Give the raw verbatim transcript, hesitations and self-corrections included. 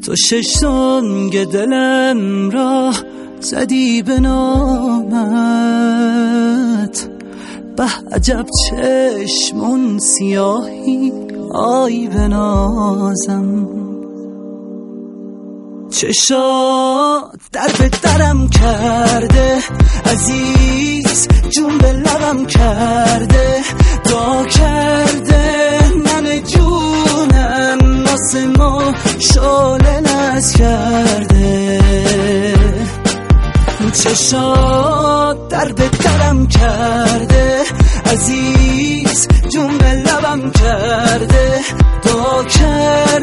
تو ششتانگ دلم را زدی به نامت، به عجب چشمون سیاهی آی به نازم. چشات در به درم کرده عزیز، جون به لبم کرده، دعا کرده من جونم واسه ما شعله نز کرده. چشات در به درم کرده عزیز، جون به لبم کرده، دعا کرده